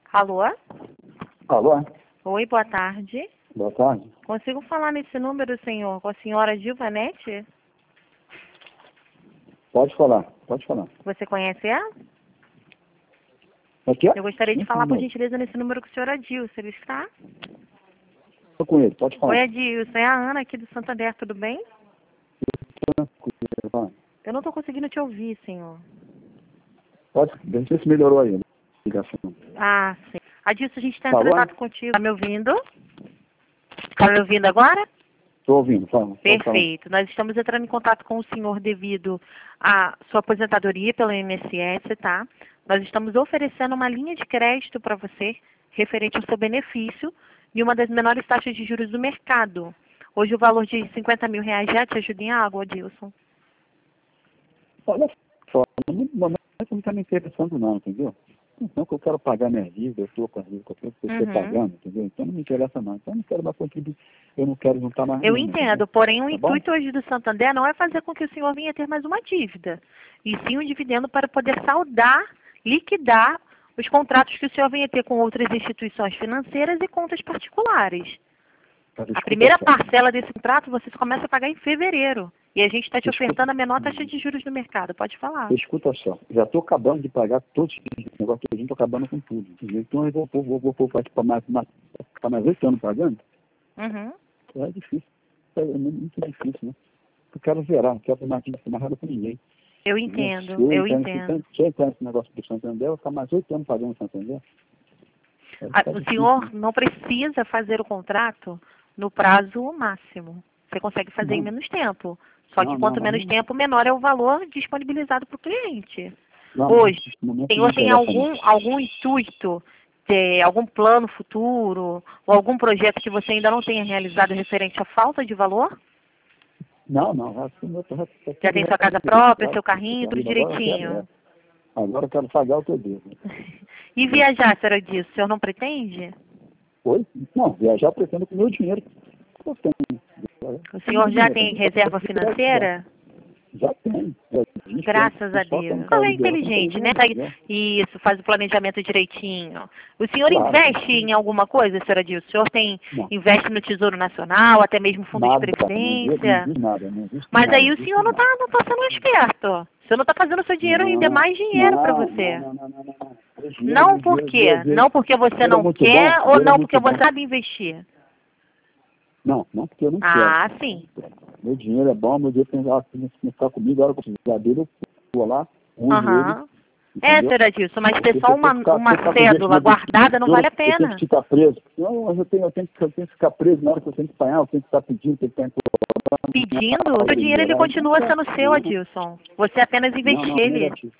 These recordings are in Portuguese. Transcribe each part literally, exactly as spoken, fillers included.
Alô? Alô? Oi, boa tarde. Boa tarde. Consigo falar nesse número, senhor, com a senhora Dilvanete? Pode falar, pode falar. Você conhece ela? Aqui, ó. Eu gostaria de Sim, falar, por não. gentileza, nesse número com o senhor Adilson. Ele está? Tô com ele, pode falar. Oi, Adilson. É a Ana aqui do Santander, tudo bem? Tranquilo. Eu não estou conseguindo te ouvir, senhor. Pode, deixa eu ver se melhorou aí a ligação. Ah, sim. Adilson, a gente está Alô? entrando em contato contigo. Está me ouvindo? Está me ouvindo agora? Tô ouvindo, fala. pode falar. Perfeito. Nós estamos entrando em contato com o senhor devido à sua aposentadoria pelo I N S S, tá? Nós estamos oferecendo uma linha de crédito para você, referente ao seu benefício, e uma das menores taxas de juros do mercado. Hoje o valor de cinquenta mil reais já te ajuda em algo, Adilson? Olha só, no momento não está me interessando não, entendeu? Então que eu quero pagar minha dívida, eu estou com a dívida que eu estou Uhum. pagando, entendeu? Então não me interessa não. Então eu não quero mais contribuir, eu não quero juntar mais Eu nenhuma, entendo, entendeu? porém o Tá bom? intuito hoje do Santander não é fazer com que o senhor venha ter mais uma dívida, e sim um dividendo para poder saldar, liquidar os contratos que o senhor venha ter com outras instituições financeiras e contas particulares. Tá, A desculpa, primeira só. parcela desse contrato você começa a pagar em fevereiro, e a gente está te Desculpa. ofertando a menor taxa de juros do mercado. Pode falar. Escuta só, já estou acabando de pagar todos os negócios, estou acabando com tudo, entendeu? Então eu vou, vou, vou, vou, vou para mais, mais, ficar mais oito anos pagando, Uhum. é difícil, é muito difícil, né? Eu quero zerar, não quero ter mais dívida amarrada com ninguém. Eu entendeu? entendo, Se eu eu entrar nesse- entendo. Se eu entrar nesse negócio do Santander, eu vou ficar mais oito anos pagando o Santander. Vai Ah, ficar O difícil, senhor né? não precisa fazer o contrato no prazo máximo. Você consegue fazer em Não. menos tempo. Só que Não, quanto não, menos não. tempo, menor é o valor disponibilizado para o cliente. Não, Hoje, nesse momento o não me senhor tem interessa, algum, não. algum intuito, de algum plano futuro, ou algum projeto que você ainda não tenha realizado referente à falta de valor? Não, não, assim, meu, já, já, Já tem sua casa própria, seu carrinho, tudo direitinho? Agora eu quero pagar o que eu devo. E viajar, senhora disso, o senhor não pretende? Oi? Não, viajar eu pretendo com o meu dinheiro que eu tenho. O senhor já tem reserva financeira? Já tem. Já existe, Graças é a só Deus. quando Então cai é o dinheiro, inteligente, não né? tem dinheiro. Isso, faz o planejamento direitinho. O senhor Claro. investe em alguma coisa, senhora Dilson? O senhor tem, Não. investe no Tesouro Nacional, até mesmo fundo Nada, de não previdência? existe nada, não existe Mas nada, aí o existe senhor não nada. está não tá sendo esperto. O senhor não está fazendo o seu dinheiro render mais dinheiro para não, você. Não, não, não, não, não. O dinheiro, Não o por dinheiro, quê? dinheiro, Não porque você dinheiro é não muito quer bom, ou dinheiro é não muito porque bom. você sabe investir? Não, não porque eu não Ah, quero. sim. Meu dinheiro é bom, meu dinheiro tem que ficar comigo, a hora que eu precisar dele, eu vou lá, uso Aham. ele. É, Entendeu? senhora Dilson, mas ter Porque só se eu uma, for ficar, uma se eu ficar com cédula investimento de guardada não vale a eu tenho pena. que ficar preso. Não, mas eu tenho, eu tenho, que, eu tenho que ficar preso na hora que eu tenho que apanhar, eu tenho que estar pedindo, tenho que estar Pedindo, o seu dinheiro ele continua sendo seu, Adilson. Você apenas Não, investiu não, ele. negativo.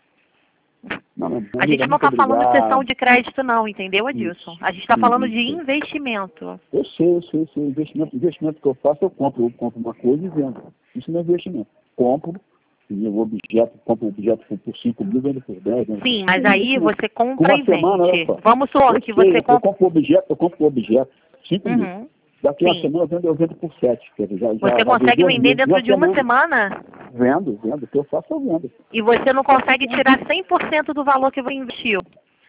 Não, não, A gente não muito está falando de obrigado. sessão de crédito não, entendeu, Adilson? Isso, A gente está sim, falando de isso. investimento. Eu sei, eu sei, eu sei. Investimento, investimento que eu faço, eu compro, eu compro uma coisa e vendo. Isso não é investimento. Compro, e o objeto, compro o objeto por cinco mil, vendo por dez. Vendo. Sim, mas Isso é aí investimento. você Com compra uma e semana, olha vende. só. Vamos supor Eu que sei, você eu compra... compro o objeto, eu compro o objeto, cinco mil. Uhum. Daqui a uma Sim. semana eu vendo, eu vendo por sete. Quer dizer, já, já, Você já consegue duas vender mil. dentro de uma semana Vendo, vendo. O que eu faço, eu vendo. e você não consegue tirar cem por cento do valor que você investiu.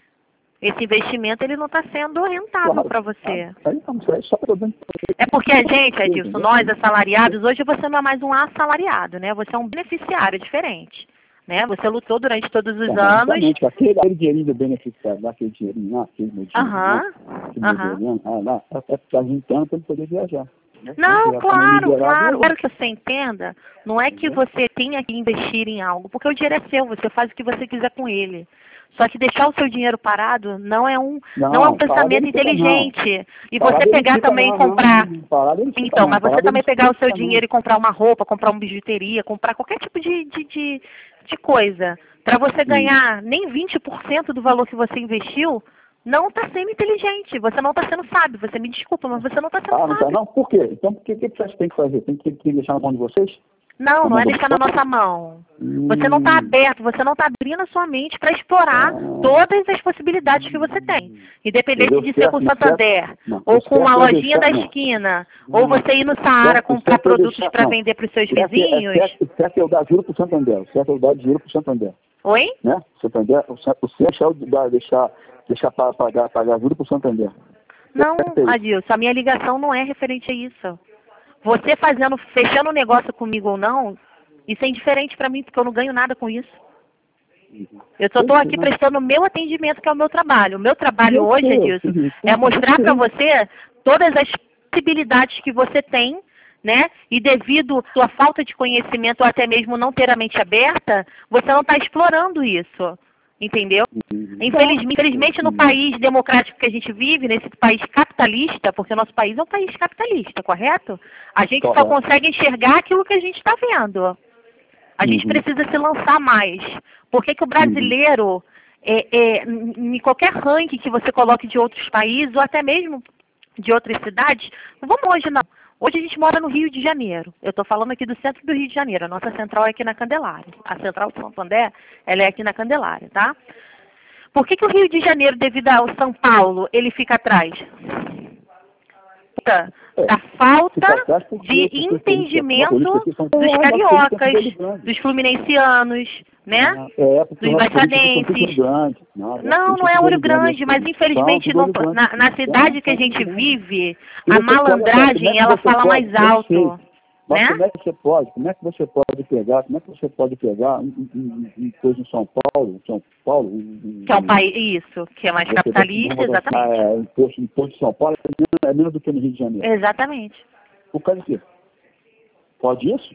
Esse investimento ele não está sendo rentável Claro. para você. Ah, aí, não, isso aí é só para dentro. É porque a gente, Adilson, nós assalariados, hoje você não é mais um assalariado, né? Você é um beneficiário diferente, né? Você lutou durante todos os anos. Exatamente, aquele, aquele dinheirinho do beneficiário, lá, aquele dinheirinho lá, aquele meu dinheiro Aham, lá, aquele meu aham. dinheirinho, ah, lá, é para ficar juntando para ele poder viajar. Né? Não, Já claro, liberado, claro. eu- Quero que você entenda, não é que você tenha que investir em algo, porque o dinheiro é seu, você faz o que você quiser com ele. Só que deixar o seu dinheiro parado não é um, não, Não, é um parado pensamento ele fica, inteligente. E Parado você ele pegar fica, também e não, não, comprar. não, parado ele fica, Então, não, mas você parado também ele pegar o seu fica, não. dinheiro e comprar uma roupa, comprar uma bijuteria, comprar qualquer tipo de, de, de, de coisa, para você ganhar nem vinte por cento do valor que você investiu, não está sendo inteligente. Você não está sendo sábio. Você me desculpa, mas você não está sendo Ah, não, tá, sábio. não, por quê? Então, o que, que vocês têm que fazer? Tem que, tem que deixar na mão de vocês? Não, Na não é mão do deixar na povo? nossa mão. Hum, Você não está aberto, você não está abrindo a sua mente para explorar Ah. todas as possibilidades que você tem. Independente Entendeu? de ser Certo, com o mas Santander, certo- não, ou o com uma certo é lojinha deixar- da não. esquina, ou você ir no O Saara certo- o comprar certo é produtos deixar- para não. vender para os seus O certo é- vizinhos. É certo, o certo é eu dar juro pro Santander. O certo é eu dar dinheiro pro Santander. Oi? Né? O Santander, o certo o certo é eu dar- deixar, deixar para pagar, pagar juros para o Santander. Não, Adilson, a minha ligação não é referente a isso. Você fazendo, fechando um negócio comigo ou não, isso é indiferente para mim, porque eu não ganho nada com isso. Eu só estou aqui prestando o meu atendimento, que é o meu trabalho. O meu trabalho hoje, Adilson, é mostrar para você todas as possibilidades que você tem, né? E devido à sua falta de conhecimento ou até mesmo não ter a mente aberta, você não está explorando isso. Entendeu? Infelizmente, infelizmente, no país democrático que a gente vive, nesse país capitalista, porque o nosso país é um país capitalista, correto? A gente só consegue enxergar aquilo que a gente está vendo. A gente precisa se lançar mais. Por que que o brasileiro, é, é, em qualquer ranking que você coloque de outros países, ou até mesmo de outras cidades, não vamos hoje não. Hoje a gente mora no Rio de Janeiro. Eu estou falando aqui do centro do Rio de Janeiro. A nossa central é aqui na Candelária. A central Santander, ela é aqui na Candelária, tá? Por que que o Rio de Janeiro, devido ao São Paulo, ele fica atrás? Da falta de entendimento dos cariocas, dos fluminensianos, né? Dos baixadenses. Não, não é olho grande, mas infelizmente não, na, na cidade que a gente vive, a malandragem, ela fala mais alto. Mas né? como é que você pode, como é que você pode pegar, como é que você pode pegar em coisa em São Paulo, São Paulo, em, que é um país, isso, que é mais capitalista, exatamente. É, imposto, imposto de São Paulo é menos, é menos do que no Rio de Janeiro. Exatamente. Por causa de quê? Pode isso?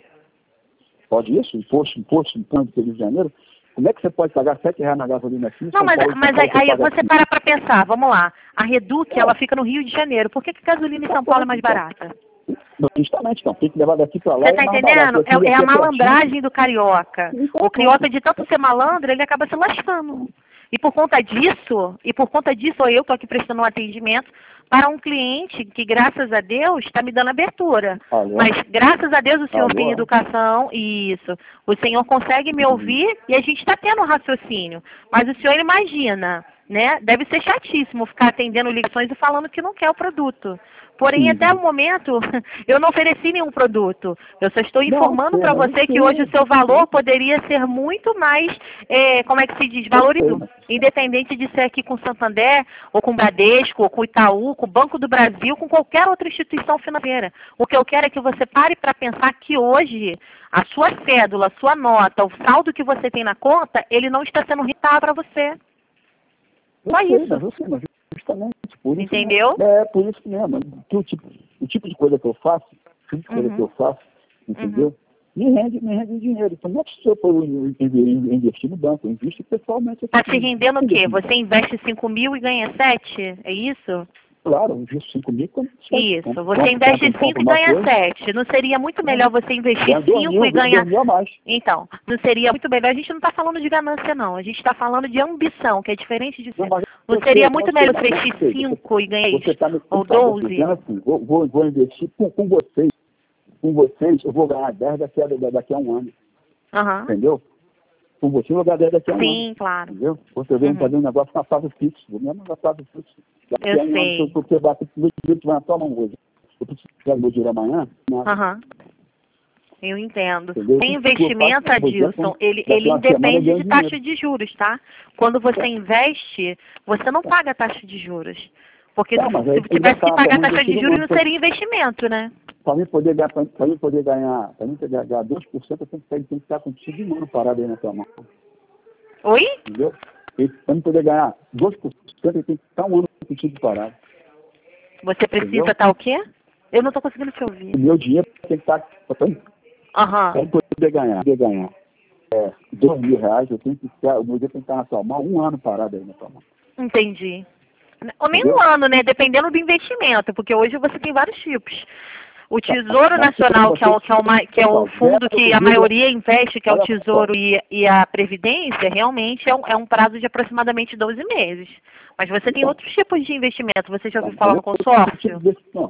Pode isso? Imposto, imposto, imposto do Rio de Janeiro? Como é que você pode pagar sete reais na gasolina aqui? Não, mas, Paulo, mas aí, aí você aqui. para para pensar, vamos lá. A Reduc, é. ela fica no Rio de Janeiro. Por que que gasolina em São Paulo é mais barata? Justamente, não. Tem que levar daqui para lá. Você está entendendo? É, é a malandragem do carioca. O carioca, de tanto ser malandro, ele acaba se lascando. E por conta disso, e por conta disso, eu estou aqui prestando um atendimento para um cliente que, graças a Deus, está me dando abertura. Alô? Mas, graças a Deus, o senhor Alô? tem educação, isso. O senhor consegue me ouvir uhum. e a gente está tendo um raciocínio. Mas o senhor imagina, né? Deve ser chatíssimo ficar atendendo ligações e falando que não quer o produto. Porém, Sim. até o momento, eu não ofereci nenhum produto. Eu só estou informando para você que hoje o seu valor poderia ser muito mais, é, como é que se diz, valorizado. Independente de ser aqui com o Santander, ou com o Bradesco, ou com o Itaú, com o Banco do Brasil, com qualquer outra instituição financeira. O que eu quero é que você pare para pensar que hoje a sua cédula, a sua nota, o saldo que você tem na conta, ele não está sendo rentável para você. Só isso. Justamente, por isso, entendeu? É, por isso mesmo. Que o, tipo, o tipo de coisa que eu faço, o tipo de coisa uhum. que eu faço, entendeu? Uhum. Me rende, me rende dinheiro. Então, não é que se eu for investir no banco, eu invisto pessoalmente. Está te rendendo o quê? Você investe cinco mil e ganha sete? É isso? Claro, eu invisto cinco mil. Isso, compro, você compro, investe cinco e ganha sete. Não seria muito melhor você investir cinco e ganhar... mais. Então, não seria muito melhor... A gente não está falando de ganância, não. A gente está falando de ambição, que é diferente de... Não, não seria muito melhor você investir cinco e ganhar isso? Tá me, ou tá doze? Assim, vou, vou, vou investir com, com vocês. Com vocês, eu vou ganhar dez daqui a, daqui a um ano. Uhum. Entendeu? Com você, eu vou ganhar dez daqui a um Sim, ano. Sim, claro. Entendeu? Você vem uhum. fazer um negócio com a prazo fixo. Vou mesmo na prazo fixo. Daqui eu a um sei. ano, porque bater tudo que vai na tua mão hoje. Eu preciso pegar meu dinheiro amanhã. Aham. Uhum. Eu entendo. Entendeu? Tem investimento, Adilson, ele, ele independe de taxa de juros, tá? Quando você investe, você não paga taxa de juros. Porque não, se, se tivesse que pagar taxa de juros, não seria investimento, né? Para mim poder ganhar, para mim poder ganhar, para mim poder ganhar dois por cento, eu tenho que, tenho que estar contigo de mano parado aí na tua mão. Oi? Entendeu? Para mim poder ganhar dois por cento, eu tenho que estar um ano contigo parado. Você precisa estar o quê? Eu não estou conseguindo te ouvir. O meu dinheiro tem que estar... Aham. Para poder ganhar, poder ganhar é, dois mil reais, eu tenho que estar, o meu dinheiro tem que estar na tua mão, um ano parado aí na tua mão. Entendi. Ou nem um ano, né? Dependendo do investimento, porque hoje você tem vários tipos. O Tesouro Nacional, que é o, que é o, que é o fundo que a maioria investe, que é o Tesouro e, e a Previdência, realmente é um, é um prazo de aproximadamente doze meses. Mas você tem outros tipos de investimento. Você já ouviu falar no consórcio? Não,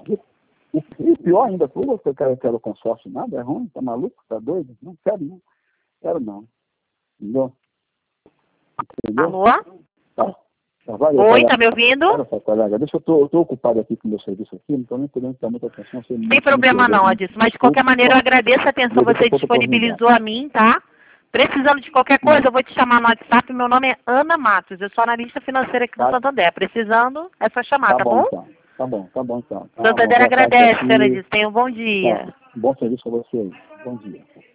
e pior ainda, pô, eu quero, eu quero consórcio, nada, é ruim, tá maluco, tá doido? Não quero não, quero não. Entendeu? Entendeu? Alô? Tá. Tá, valeu, Oi, colega. Tá me ouvindo? Olha só, colega, deixa eu tô, eu tô ocupado aqui com o meu serviço aqui, não tô nem podendo dar muita atenção. Sem problema não, Adilson, mas de qualquer maneira eu agradeço a atenção que você disponibilizou a mim, tá? Precisando de qualquer coisa, eu vou te chamar no WhatsApp. Meu nome é Ana Matos. Eu sou analista financeira aqui do Tá. Santander. Precisando, é só chamar, Tá tá bom, bom? então. Tá bom, tá bom, então. Tá, Santander uma boa tarde agradece, aqui. senhora Diz. Tenha um bom dia. Tá. Bom serviço para vocês. Bom dia.